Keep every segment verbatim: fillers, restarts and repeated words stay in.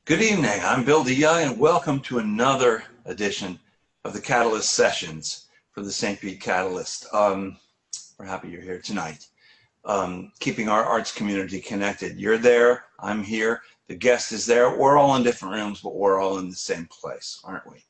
Good evening. I'm Bill DeYoung, and welcome to another edition of the Catalyst Sessions for the Saint Pete Catalyst. Um, we're happy you're here tonight, um, keeping our arts community connected. You're there, I'm here, the guest is there. We're all in different rooms, but we're all in the same place, aren't we?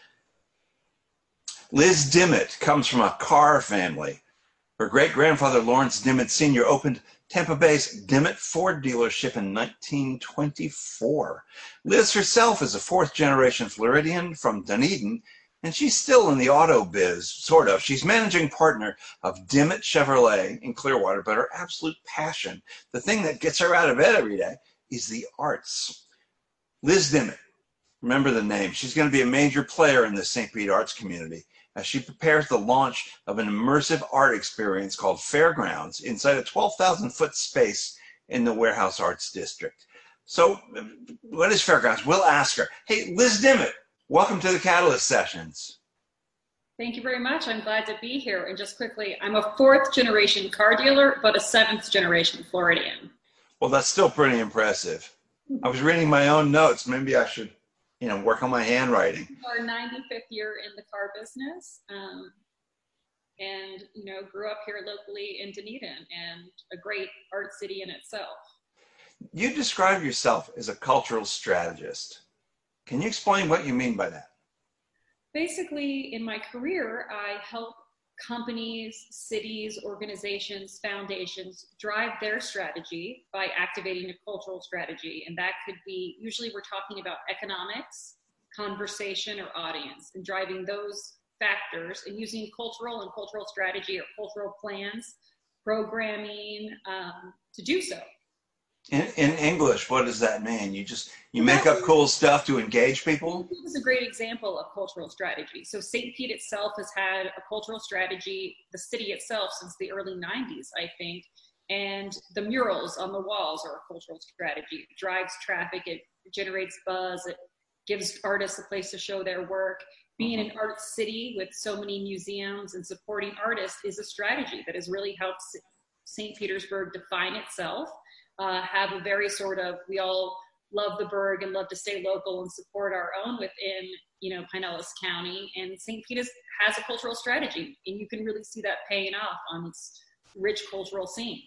Liz Dimmitt comes from a car family. Her great-grandfather, Lawrence Dimmitt Senior, opened Tampa Bay's Dimmitt Ford dealership in nineteen twenty-four. Liz herself is a fourth-generation Floridian from Dunedin, and she's still in the auto biz, sort of. She's managing partner of Dimmitt Chevrolet in Clearwater, but her absolute passion, the thing that gets her out of bed every day, is the arts. Liz Dimmitt, remember the name. She's going to be a major player in the Saint Pete arts community as she prepares the launch of an immersive art experience called Fairgrounds inside a twelve thousand foot space in the Warehouse Arts District. So what is Fairgrounds? We'll ask her. Hey, Liz Dimmitt, welcome to the Catalyst Sessions. Thank you very much. I'm glad to be here. And just quickly, I'm a fourth generation car dealer, but a seventh generation Floridian. Well, that's still pretty impressive. I was reading my own notes. Maybe I should you know, work on my handwriting. Our ninety-fifth year in the car business, um, and, you know, grew up here locally in Dunedin, and a great art city in itself. You describe yourself as a cultural strategist. Can you explain what you mean by that? Basically, in my career, I help companies, cities, organizations, foundations drive their strategy by activating a cultural strategy. And that could be, usually we're talking about economics, conversation, or audience, and driving those factors and using cultural and cultural strategy or cultural plans, programming um, to do so. In, in English, what does that mean? You just, you make up cool stuff to engage people? This is a great example of cultural strategy. So Saint Pete itself has had a cultural strategy, the city itself, since the early nineties, I think. And the murals on the walls are a cultural strategy. It drives traffic, it generates buzz, it gives artists a place to show their work. Being an art city with so many museums and supporting artists is a strategy that has really helped Saint Petersburg define itself. Uh, have a very sort of, we all love the burg and love to stay local and support our own within, you know, Pinellas County. And Saint Pete has a cultural strategy, and you can really see that paying off on its rich cultural scene.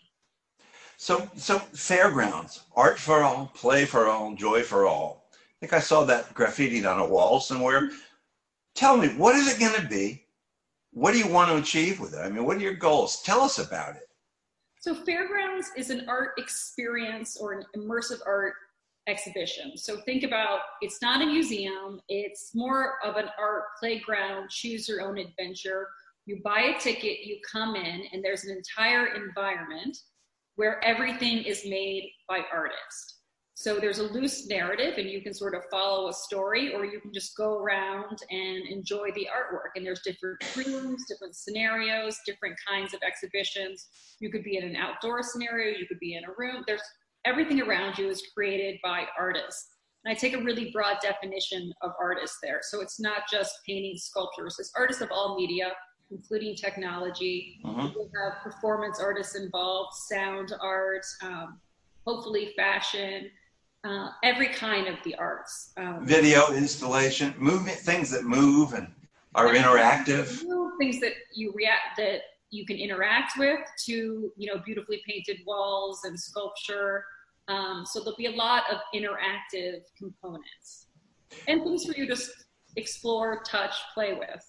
So, so Fairgrounds, art for all, play for all, joy for all. I think I saw that graffitied on a wall somewhere. Tell me, what is it going to be? What do you want to achieve with it? I mean, what are your goals? Tell us about it. So Fairgrounds is an art experience or an immersive art exhibition. So think about, it's not a museum, it's more of an art playground, choose your own adventure. You buy a ticket, you come in, and there's an entire environment where everything is made by artists. So there's a loose narrative, and you can sort of follow a story, or you can just go around and enjoy the artwork. And there's different rooms, different scenarios, different kinds of exhibitions. You could be in an outdoor scenario, you could be in a room. There's everything around you is created by artists. And I take a really broad definition of artists there. So it's not just painting, sculptures. It's artists of all media, including technology. Uh-huh. We have performance artists involved, sound art, um, hopefully fashion. Uh, every kind of the arts. Um, Video installation, movement, things that move and are interactive. Things that you react, that you can interact with, to, you know, beautifully painted walls and sculpture. Um, so there'll be a lot of interactive components and things for you to explore, touch, play with.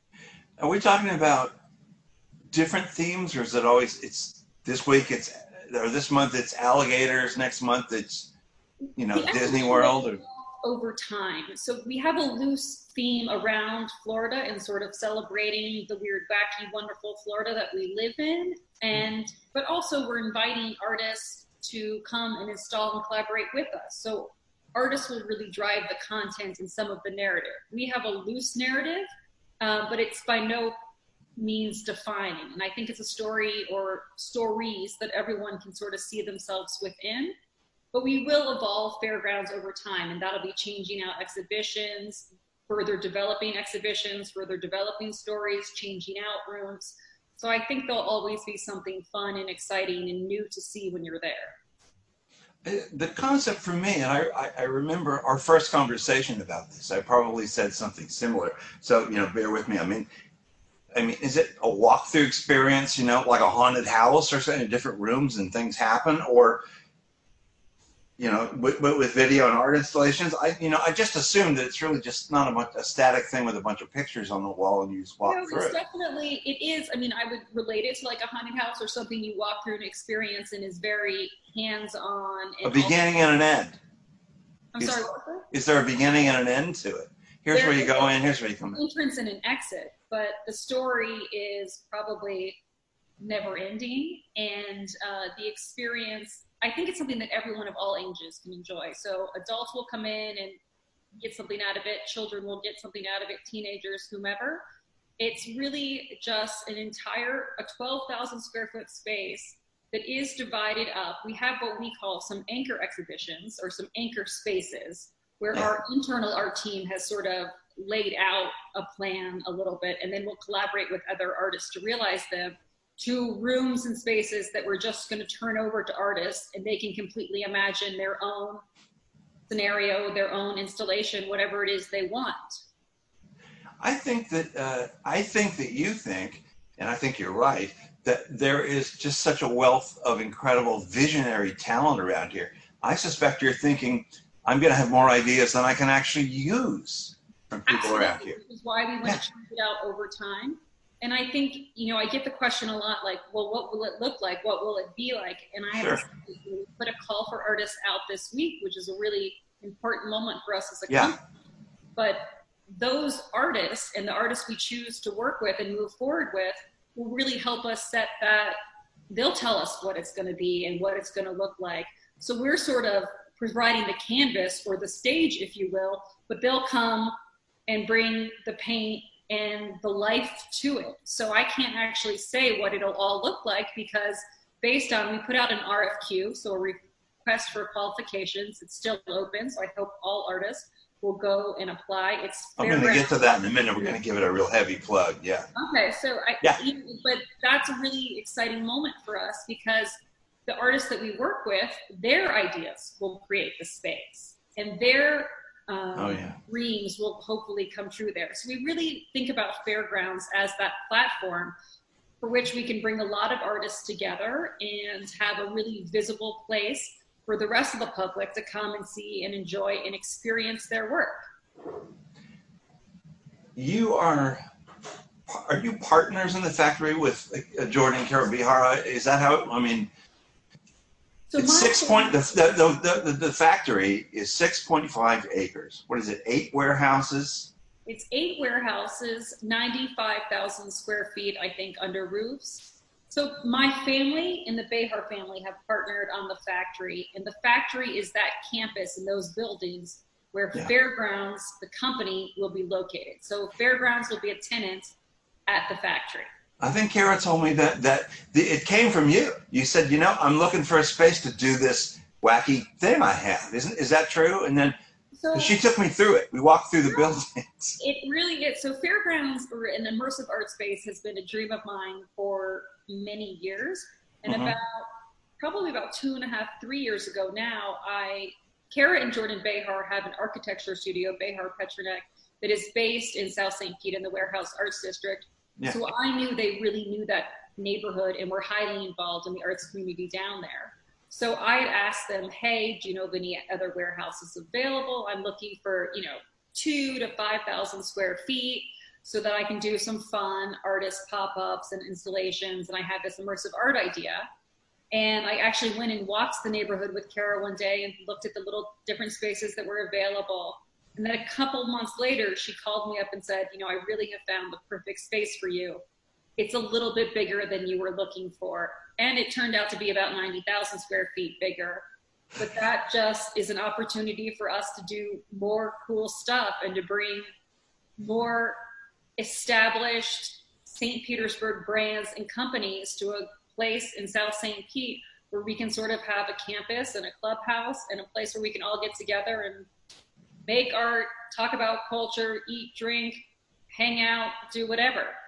Are we talking about different themes, or is it always, it's this week it's, or this month it's alligators, next month it's, you know, Disney World? Or over time. So we have a loose theme around Florida and sort of celebrating the weird, wacky, wonderful Florida that we live in. And, but also we're inviting artists to come and install and collaborate with us. So artists will really drive the content and some of the narrative. We have a loose narrative, uh, but it's by no means defining. And I think it's a story or stories that everyone can sort of see themselves within. But we will evolve Fairgrounds over time, and that'll be changing out exhibitions, further developing exhibitions, further developing stories, changing out rooms. So I think there'll always be something fun and exciting and new to see when you're there. Uh, The concept for me, and I, I, I remember our first conversation about this. I probably said something similar. So, you know, bear with me. I mean, I mean, is it a walkthrough experience, you know, like a haunted house or something in different rooms and things happen? Or, you know, with, with video and art installations, I, you know, I just assumed that it's really just not a, much, a static thing with a bunch of pictures on the wall and you just You walk know, through it's it. definitely, it is, I mean, I would relate it to like a haunted house or something you walk through and experience and is very hands-on A and also, beginning and an end. I'm sorry, Is, what was that? is there a beginning and an end to it? Here's There where you is go in, here's where you come an in. entrance and an exit, but the story is probably never ending. And uh, the experience, I think it's something that everyone of all ages can enjoy. So adults will come in and get something out of it, children will get something out of it, teenagers, whomever. It's really just an entire, a twelve thousand square foot space that is divided up. We have what we call some anchor exhibitions or some anchor spaces where Yeah. our internal art team has sort of laid out a plan a little bit, and then we'll collaborate with other artists to realize them, to rooms and spaces that we're just going to turn over to artists and they can completely imagine their own scenario, their own installation, whatever it is they want. I think that uh, I think that you think, and I think you're right, that there is just such a wealth of incredible visionary talent around here. I suspect you're thinking, I'm going to have more ideas than I can actually use from people Absolutely, around here. which is why we want Yeah. to change it out over time. And I think, you know, I get the question a lot, like, well, what will it look like? What will it be like? And I have Sure. to say, we put a call for artists out this week, which is a really important moment for us as a Yeah. company. But those artists and the artists we choose to work with and move forward with will really help us set that. They'll tell us what it's going to be and what it's going to look like. So we're sort of providing the canvas or the stage, if you will, but they'll come and bring the paint and the life to it. So I can't actually say what it'll all look like because based on, we put out an R F Q, so a request for qualifications. It's still open, so I hope all artists will go and apply. It's I'm going to get fairground. to that in a minute. We're going to give it a real heavy plug. Yeah. Okay, so I, Yeah. but that's a really exciting moment for us because the artists that we work with, their ideas will create the space, and their um, Oh, yeah. dreams will hopefully come true there. So we really think about Fairgrounds as that platform for which we can bring a lot of artists together and have a really visible place for the rest of the public to come and see and enjoy and experience their work. You are, are you partners in the factory with uh, Jordan Karabihara? Is that how, I mean, So it's my six point, the, the, the, the factory is six point five acres. What is it, eight warehouses? It's eight warehouses, ninety-five thousand square feet, I think, under roofs. So my family and the Behar family have partnered on the factory, and the factory is that campus and those buildings where Yeah. Fairgrounds, the company, will be located. So Fairgrounds will be a tenant at the factory. I think Kara told me that, that the, it came from you. You said, you know, I'm looking for a space to do this wacky thing I have. Isn't, is that true? And then So she took me through it. We walked through the buildings. it really is. So Fairgrounds, or an immersive art space, has been a dream of mine for many years. And Mhm. about probably about two and a half, three years ago now, I, Kara and Jordan Behar have an architecture studio, Behar Petronek, that is based in South Saint Pete in the Warehouse Arts District. Yeah. So I knew they really knew that neighborhood and were highly involved in the arts community down there. So I had asked them, hey, do you know of any other warehouses available? I'm looking for, you know, two to five thousand square feet so that I can do some fun artist pop-ups and installations. And I had this immersive art idea. And I actually went and walked the neighborhood with Kara one day and looked at the little different spaces that were available. And then a couple months later, she called me up and said, you know, I really have found the perfect space for you. It's a little bit bigger than you were looking for. And it turned out to be about ninety thousand square feet bigger. But that just is an opportunity for us to do more cool stuff and to bring more established Saint Petersburg brands and companies to a place in South Saint Pete where we can sort of have a campus and a clubhouse and a place where we can all get together and make art, talk about culture, eat, drink, hang out, do whatever.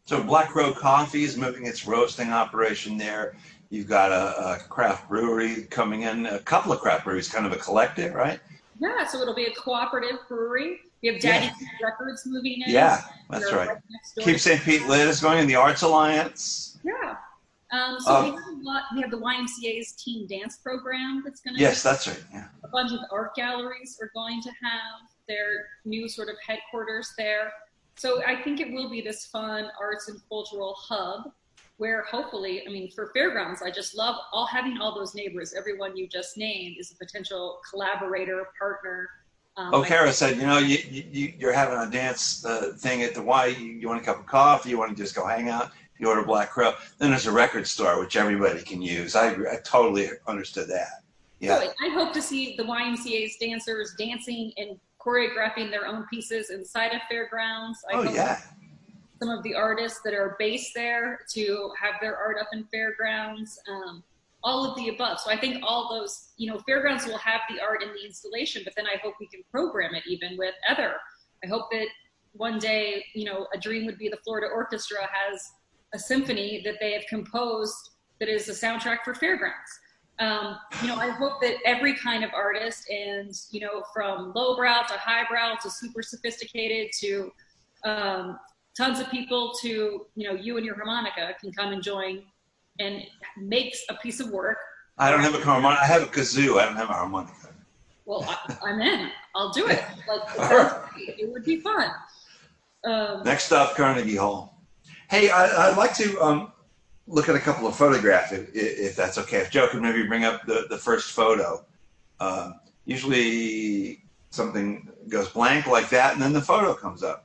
So Black Crow Coffee is moving its roasting operation there. You've got a, a craft brewery coming in, a couple of craft breweries, kind of a collective, right? Yeah, so it'll be a cooperative brewery. We have Daddy Yeah. Records moving in. Yeah, that's They're right. right next door Keep to- Saint Pete Lit is going in the Arts Alliance. Yeah. Um, so Uh, we have a lot. We have the Y M C A's teen dance program that's going to. Yes, that's right. Yeah. A bunch of art galleries are going to have their new sort of headquarters there. So I think it will be this fun arts and cultural hub where hopefully, I mean, for Fairgrounds, I just love all having all those neighbors. Everyone you just named is a potential collaborator, partner. Um, Oh, I- Kara said, you know, you, you, you're having a dance uh, thing at the Y. You, you want a cup of coffee? You want to just go hang out? You order Black Crow. Then there's a record store, which everybody can use. I, I totally understood that. Yeah. So I hope to see the Y M C A's dancers dancing and choreographing their own pieces inside of Fairgrounds. I Oh, hope yeah. some of the artists that are based there to have their art up in Fairgrounds, um, all of the above. So I think all those, you know, Fairgrounds will have the art in the installation, but then I hope we can program it even with other. I hope that one day, you know, a dream would be the Florida Orchestra has a symphony that they have composed that is a soundtrack for Fairgrounds. Um, you know, I hope that every kind of artist, and, you know, from lowbrow to highbrow to super sophisticated to um, tons of people to, you know, you and your harmonica can come and join and makes a piece of work. I don't have a harmonica. I have a kazoo. I don't have a harmonica. Well, I, I'm in. I'll do it. Like, it, All sounds right. great. It would be fun. Um, Next up, Carnegie Hall. Hey, I, I'd like to um, look at a couple of photographs, if, if that's okay. If Joe could maybe bring up the, the first photo. Uh, usually something goes blank like that, and then the photo comes up.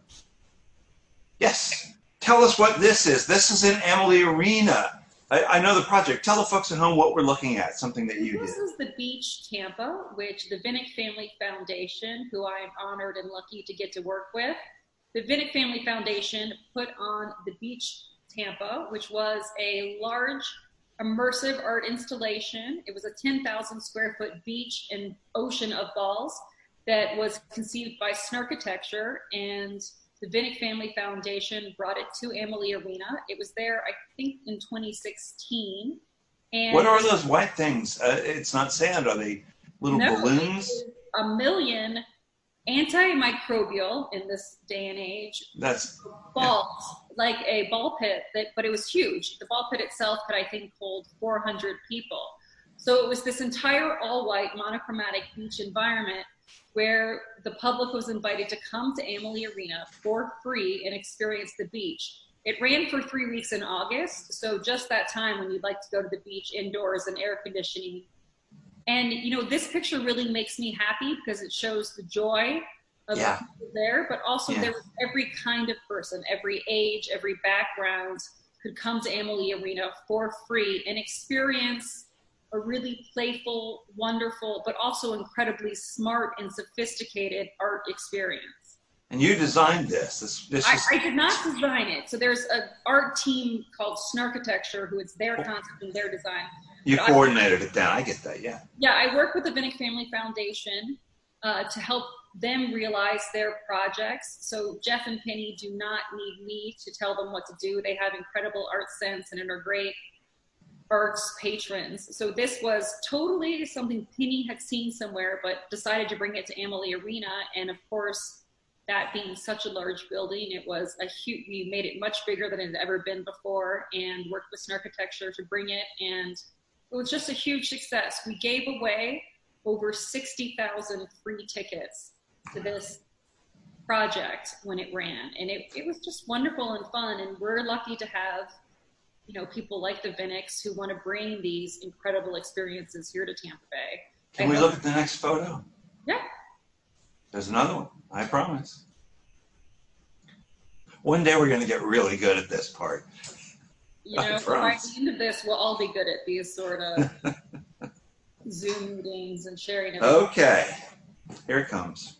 Yes. Tell us what this is. This is in Emily Arena. I, I know the project. Tell the folks at home what we're looking at, something that you This did. is the Beach Tampa, which the Vinnick Family Foundation, who I am honored and lucky to get to work with, the Vinnick Family Foundation put on the Beach Tampa, which was a large immersive art installation. It was a ten thousand square foot beach and ocean of balls that was conceived by Snarkitecture, and the Vinnick Family Foundation brought it to Amalie Arena. It was there, I think, in twenty sixteen. And What are those white things? Uh, it's not sand. Are they little no, balloons? it is a million antimicrobial in this day and age That's balls, like a ball pit, that, but it was huge. The ball pit itself could, I think, hold four hundred people. So it was this entire all-white monochromatic beach environment where the public was invited to come to Amalie Arena for free and experience the beach. It ran for three weeks in August, so just that time when you'd like to go to the beach indoors and air conditioning. And, you know, this picture really makes me happy because it shows the joy of Yeah. the people there, but also Yeah. there was every kind of person, every age, every background could come to Amalie Arena for free and experience a really playful, wonderful, but also incredibly smart and sophisticated art experience. and you designed this. This this I, is I did not design it. So there's an art team called Snarkitecture, who it's their concept and their design. you but I- coordinated it down. I get that. Yeah. Yeah, I work with the Vinnick Family Foundation uh, to help them realize their projects. So Jeff and Penny do not need me to tell them what to do. They have incredible art sense and are great arts patrons. So this was totally something Penny had seen somewhere, but decided to bring it to Amalie Arena. And of course, that being such a large building, it was a huge, we made it much bigger than it had ever been before and worked with Snarkitecture to bring it. And it was just a huge success. We gave away over sixty thousand free tickets to this project when it ran. And it, it was just wonderful and fun. And we're lucky to have, you know, people like the Vinicks who want to bring these incredible experiences here to Tampa Bay. Can I we hope- look at the next photo? Yeah. There's another one. I promise. One day we're going to get really good at this part. You I know, by promise. the end of this, we'll all be good at these sort of Zoom meetings and sharing everything. Okay. Here it comes.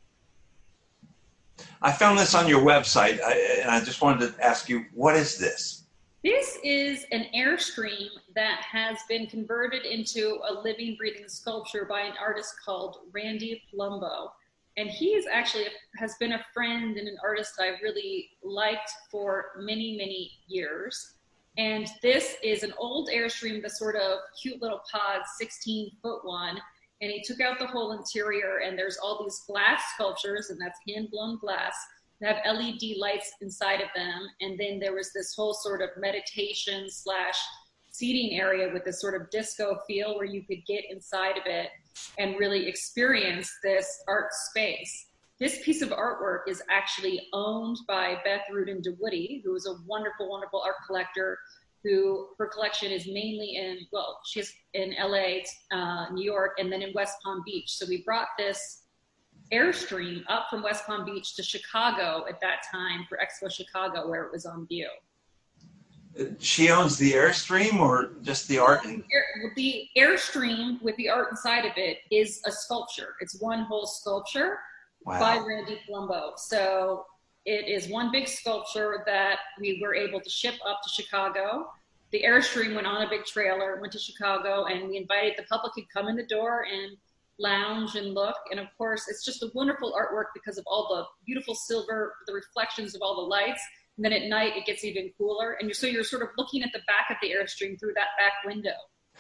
I found this on your website, I, and I just wanted to ask you, what is this? This is an Airstream that has been converted into a living, breathing sculpture by an artist called Randy Plumbo. And he is actually has been a friend and an artist I really liked for many, many years. And this is an old Airstream, the sort of cute little pod, sixteen foot one. And he took out the whole interior, and there's all these glass sculptures, and that's hand blown glass. They have L E D lights inside of them. And then there was this whole sort of meditation slash seating area with this sort of disco feel where you could get inside of it and really experience this art space. This piece of artwork is actually owned by Beth Rudin DeWoody, who is a wonderful, wonderful art collector who her collection is mainly in, well, she's in L A, uh, New York, and then in West Palm Beach. So we brought this Airstream up from West Palm Beach to Chicago at that time for Expo Chicago, where it was on view. She owns the Airstream or just the art? The, Air, the Airstream with the art inside of it is a sculpture. It's one whole sculpture. Wow. By Randy Palumbo. So it is one big sculpture that we were able to ship up to Chicago. The Airstream went on a big trailer, went to Chicago, and we invited the public to come in the door and lounge and look. And of course, it's just a wonderful artwork because of all the beautiful silver, the reflections of all the lights. And then at night, it gets even cooler. And you're, so you're sort of looking at the back of the Airstream through that back window.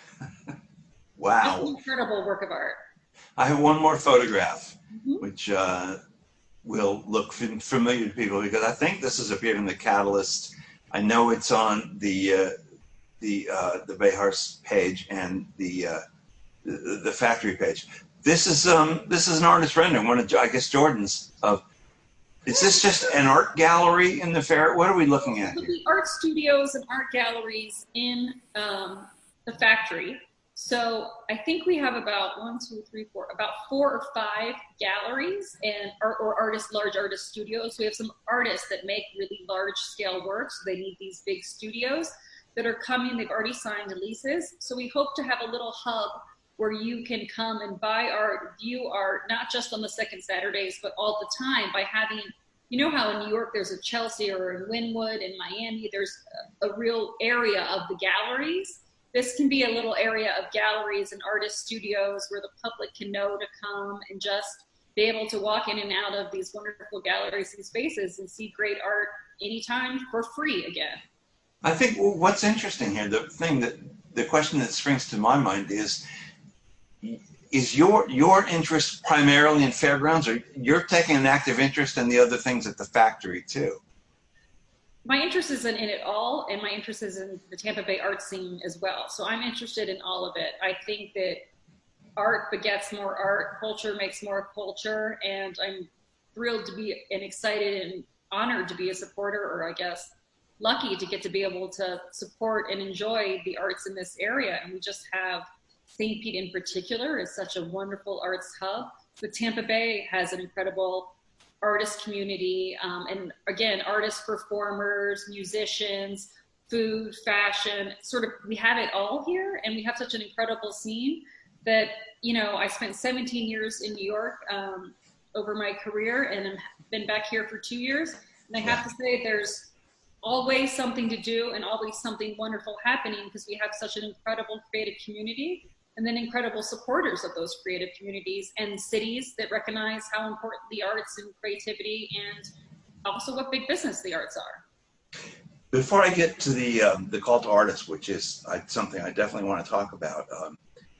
Wow. It's an incredible work of art. I have one more photograph, mm-hmm. which uh, will look f- familiar to people because I think this has appeared in the Catalyst. I know it's on the uh, the uh, the Behars page and the, uh, the the factory page. This is um this is an artist rendering, one of I guess Jordan's of. Is this just an art gallery in the fair? What are we looking at here? The art studios and art galleries in um, the factory. So I think we have about one, two, three, four, about four or five galleries and art or artist, large artist studios. We have some artists that make really large scale works. So they need these big studios that are coming. They've already signed leases. So we hope to have a little hub where you can come and buy art, view art, not just on the second Saturdays, but all the time by having, you know how in New York there's a Chelsea or in Wynwood, in Miami, there's a, a real area of the galleries. This can be a little area of galleries and artist studios where the public can know to come and just be able to walk in and out of these wonderful galleries and spaces and see great art anytime for free again. I think what's interesting here, the thing that, the question that springs to my mind is, is your your interest primarily in fairgrounds, or you're taking an active interest in the other things at the factory too? My interest is in, in it all, and my interest is in the Tampa Bay art scene as well. So I'm interested in all of it. I think that art begets more art, culture makes more culture, and I'm thrilled to be and excited and honored to be a supporter, or I guess lucky to get to be able to support and enjoy the arts in this area. And we just have Saint Pete in particular is such a wonderful arts hub, but Tampa Bay has an incredible artist community, um, and again, artists, performers, musicians, food, fashion, sort of, we have it all here, and we have such an incredible scene that, you know, I spent seventeen years in New York um, over my career, and I've been back here for two years, and I have to say there's always something to do and always something wonderful happening because we have such an incredible creative community, and then incredible supporters of those creative communities and cities that recognize how important the arts and creativity and also what big business the arts are. Before I get to the um, the call to artists, which is uh, something I definitely want to talk about, um,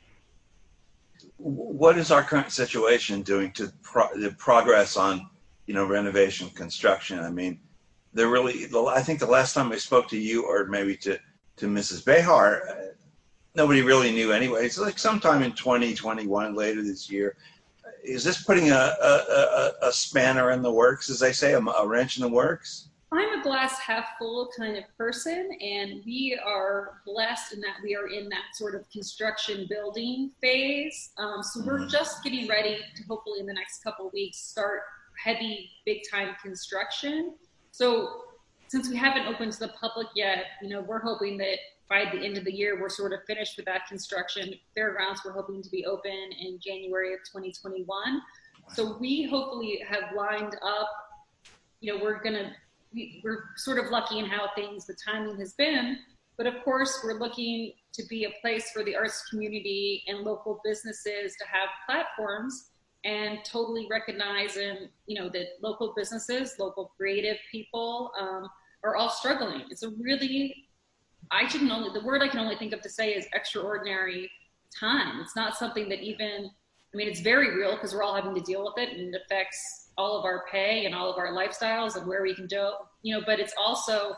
what is our current situation doing to pro- the progress on, you know, renovation, construction? I mean, they're really, I think the last time I spoke to you, or maybe to, to Missus Behar, uh, nobody really knew anyway. It's like sometime in twenty twenty-one, later this year. Is this putting a, a, a, a spanner in the works, as they say, a, a wrench in the works? I'm a glass half full kind of person, and we are blessed in that we are in that sort of construction building phase. Um, so we're just getting ready to hopefully in the next couple of weeks start heavy, big time construction. So since we haven't opened to the public yet, you know, we're hoping that by the end of the year, we're sort of finished with that construction. Fairgrounds, we're hoping to be open in January of twenty twenty-one. So we hopefully have lined up, you know, we're going to, we, we're sort of lucky in how things, the timing has been, but of course we're looking to be a place for the arts community and local businesses to have platforms and totally recognize and, you know, that local businesses, local creative people um, are all struggling. It's a really, I can only, the word I can only think of to say is extraordinary time. It's not something that even, I mean, it's very real because we're all having to deal with it, and it affects all of our pay and all of our lifestyles and where we can do, you know, but it's also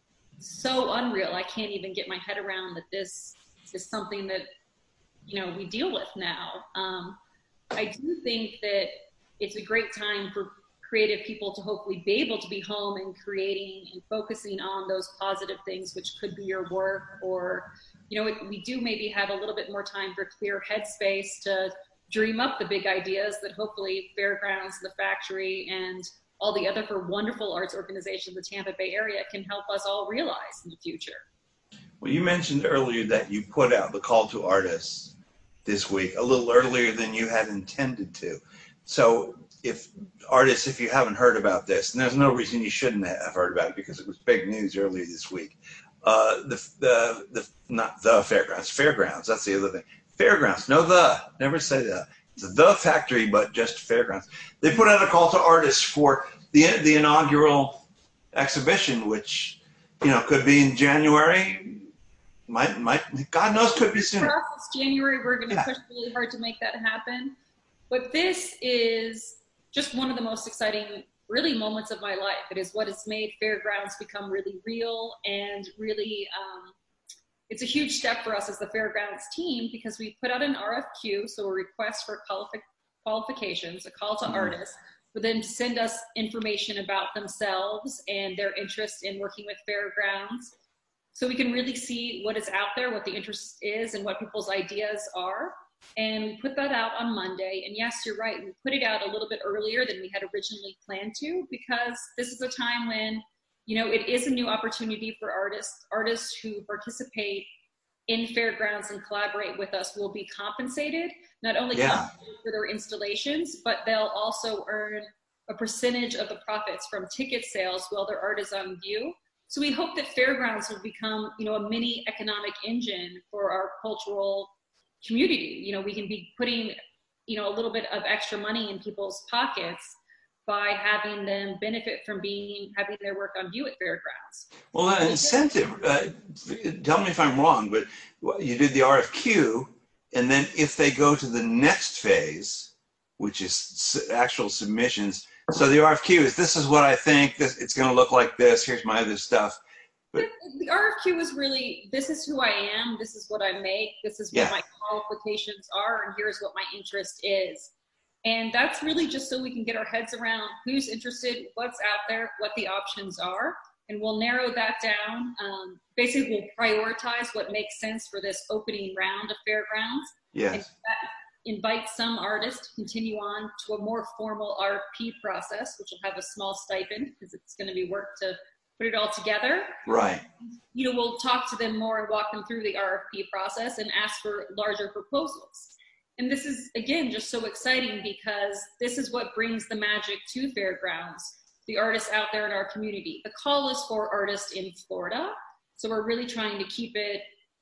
so unreal. I can't even get my head around that this is something that, you know, we deal with now. Um, I do think that it's a great time for creative people to hopefully be able to be home and creating and focusing on those positive things, which could be your work, or, you know, we do maybe have a little bit more time for clear headspace to dream up the big ideas that hopefully Fairgrounds, the Factory, and all the other for wonderful arts organizations in the Tampa Bay area can help us all realize in the future. Well, you mentioned earlier that you put out the call to artists this week a little earlier than you had intended to. So if artists, if you haven't heard about this, and there's no reason you shouldn't have heard about it because it was big news earlier this week, uh, the, the, the, not the Fairgrounds, Fairgrounds, that's the other thing. Fairgrounds, no the, never say the. It's the Factory, but just Fairgrounds. They put out a call to artists for the the inaugural exhibition, which, you know, could be in January. Might, might, God knows, could be sooner. It's January. We're going to yeah. push really hard to make that happen. But this is just one of the most exciting, really, moments of my life. It is what has made Fairgrounds become really real and really, um, it's a huge step for us as the Fairgrounds team because we put out an R F Q, so a request for qualifi- qualifications, a call to mm-hmm. artists, for them to send us information about themselves and their interest in working with Fairgrounds. So we can really see what is out there, what the interest is, and what people's ideas are. And we put that out on Monday. And yes, you're right. We put it out a little bit earlier than we had originally planned to, because this is a time when, you know, it is a new opportunity for artists. Artists who participate in Fairgrounds and collaborate with us will be compensated, not only yeah. compensated for their installations, but they'll also earn a percentage of the profits from ticket sales while their art is on view. So we hope that Fairgrounds will become, you know, a mini economic engine for our cultural community. You know, we can be putting, you know, a little bit of extra money in people's pockets by having them benefit from being, having their work on view at Fairgrounds. Well, an incentive, uh, tell me if I'm wrong, but you did the R F Q, and then if they go to the next phase, which is actual submissions, so the R F Q is, this is what I think, this, it's going to look like this, here's my other stuff. But the R F Q is really, this is who I am, this is what I make, this is what yeah. my qualifications are, and here's what my interest is. And that's really just so we can get our heads around who's interested, what's out there, what the options are, and we'll narrow that down. Um, basically, we'll prioritize what makes sense for this opening round of Fairgrounds. Yes. And that invite some artists to continue on to a more formal R F P process, which will have a small stipend because it's going to be work to put it all together. Right. You know, we'll talk to them more and walk them through the R F P process and ask for larger proposals. And this is, again, just so exciting because this is what brings the magic to Fairgrounds, the artists out there in our community. The call is for artists in Florida. So we're really trying to keep it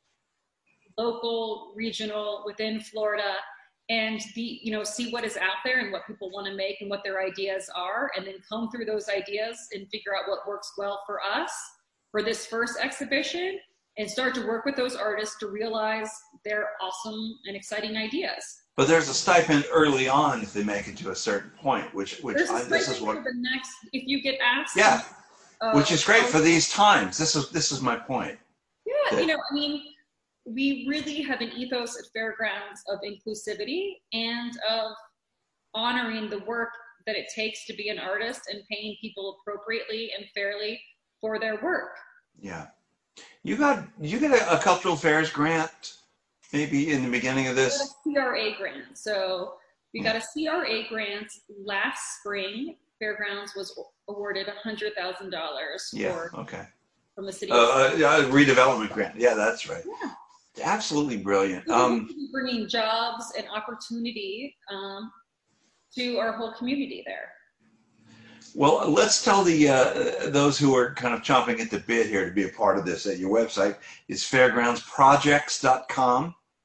local, regional, within Florida, and be, you know, see what is out there and what people want to make and what their ideas are, and then comb through those ideas and figure out what works well for us for this first exhibition, and start to work with those artists to realize their awesome and exciting ideas. But there's a stipend early on if they make it to a certain point, which which There's a I, this is stipend what for the next, if you get asked. yeah, uh, which is great for these times. This is this is my point. Yeah, that, you know, I mean, we really have an ethos at Fairgrounds of inclusivity and of honoring the work that it takes to be an artist and paying people appropriately and fairly for their work. Yeah. You got you get a, a cultural affairs grant maybe in the beginning of this? We got a C R A grant. So we got a C R A grant last spring. Fairgrounds was awarded one hundred thousand dollars for yeah, okay. from the city. Uh, uh, a redevelopment grant. Yeah, that's right. Yeah. Absolutely brilliant. So um, bringing jobs and opportunity um, to our whole community there. Well, let's tell the uh, those who are kind of chomping at the bit here to be a part of this that your website is fairgrounds projects dot com.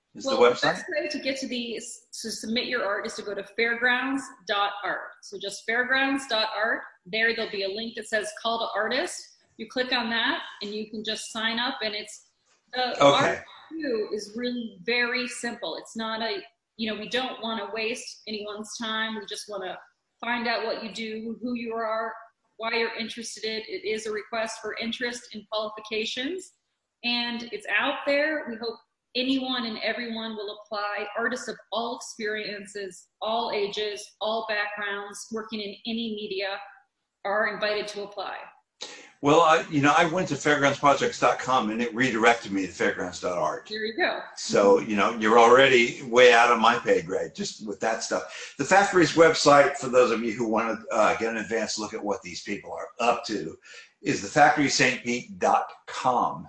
is well, the the website? best way to get to the to submit your art is to go to fairgrounds dot art. So just fairgrounds dot art. There, there'll be a link that says "Call to Artist." You click on that, and you can just sign up. And it's the Okay. art review is really very simple. It's not a you know we don't want to waste anyone's time. We just want to find out what you do, who you are, why you're interested in it. It is a request for interest and qualifications, and it's out there. We hope anyone and everyone will apply. Artists of all experiences, all ages, all backgrounds, working in any media are invited to apply. Well, I, you know, I went to fairgrounds projects dot com and it redirected me to fairgrounds dot art. There you go. So, you know, you're already way out of my pay grade just with that stuff. The Factory's website, for those of you who want to uh, get an advanced look at what these people are up to, is the factory saint pete dot com.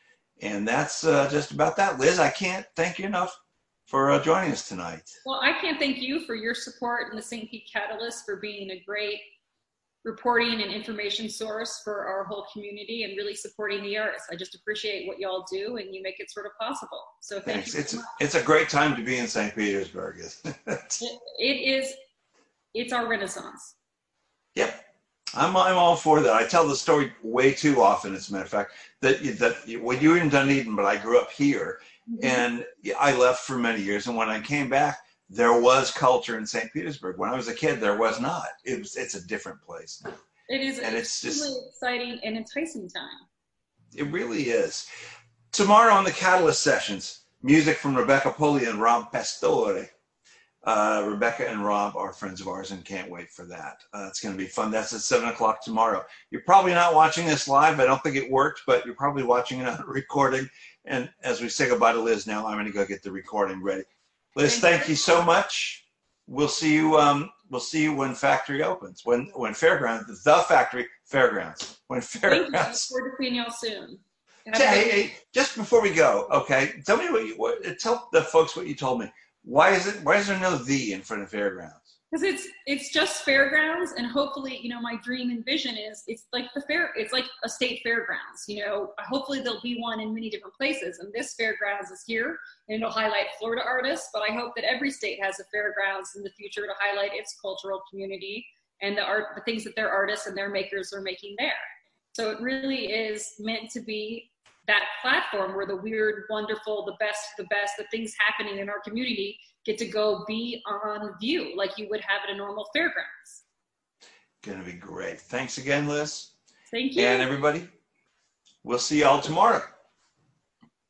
And that's uh, just about that. Liz, I can't thank you enough for uh, joining us tonight. Well, I can't thank you for your support and the Saint Pete Catalyst for being a great reporting and information source for our whole community and really supporting the arts. I just appreciate what y'all do, and you make it sort of possible. So thank Thanks. you. It's so much. it's a great time to be in Saint Petersburg. Isn't it? It, it is. It's our renaissance. Yep. I'm, I'm all for that. I tell the story way too often, as a matter of fact, that, that when you were in Dunedin, but I grew up here, mm-hmm. and I left for many years. And when I came back, there was culture in Saint Petersburg. When I was a kid, there was not. It was, it's a different place now. It is and it's it's really just, exciting and enticing time. It really is. Tomorrow on the Catalyst Sessions, music from Rebecca Pulley and Rob Pastore. Uh, Rebecca and Rob are friends of ours and can't wait for that. Uh, it's going to be fun. That's at seven o'clock tomorrow. You're probably not watching this live. I don't think it worked, but you're probably watching it on a recording. And as we say goodbye to Liz now, I'm going to go get the recording ready. Liz, thank, thank you so much. We'll see you. Um, we'll see you when Factory opens. When when Fairgrounds, the Factory Fairgrounds. When Fairgrounds. Thank you. I look forward to seeing y'all soon. Hey, hey, just before we go, okay, tell me what you what, tell the folks what you told me. Why is it? Why is there no "the" in front of Fairgrounds? Because it's it's just fairgrounds, and hopefully, you know, my dream and vision is it's like the fair. It's like a state fairgrounds. You know, hopefully there'll be one in many different places, and this fairgrounds is here, and it'll highlight Florida artists. But I hope that every state has a fairgrounds in the future to highlight its cultural community and the art, the things that their artists and their makers are making there. So it really is meant to be that platform where the weird, wonderful, the best, the best, the things happening in our community get to go be on view like you would have at a normal fairgrounds. Gonna be great. Thanks again, Liz. Thank you. And everybody, we'll see y'all tomorrow.